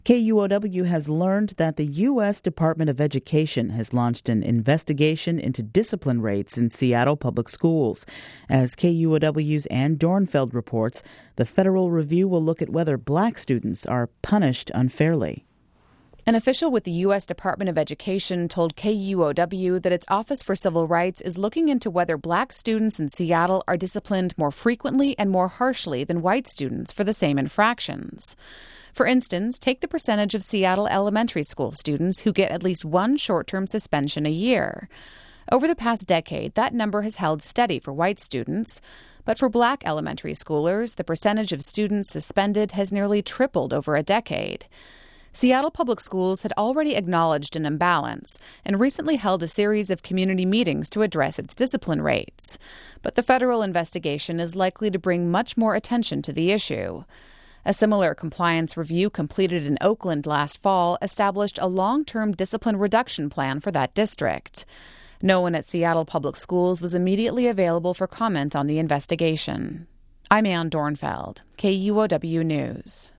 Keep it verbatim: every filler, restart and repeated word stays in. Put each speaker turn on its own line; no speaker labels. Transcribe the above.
K U O W has learned that the U S Department of Education has launched an investigation into discipline rates in Seattle public schools. As K U O W's Ann Dornfeld reports, the federal review will look at whether black students are punished unfairly.
An official with the U S Department of Education told K U O W that its Office for Civil Rights is looking into whether black students in Seattle are disciplined more frequently and more harshly than white students for the same infractions. For instance, take the percentage of Seattle elementary school students who get at least one short-term suspension a year. Over the past decade, that number has held steady for white students. But for black elementary schoolers, the percentage of students suspended has nearly tripled over a decade. Seattle Public Schools had already acknowledged an imbalance and recently held a series of community meetings to address its discipline rates. But the federal investigation is likely to bring much more attention to the issue. A similar compliance review completed in Oakland last fall established a long-term discipline reduction plan for that district. No one at Seattle Public Schools was immediately available for comment on the investigation. I'm Ann Dornfeld, K U O W News.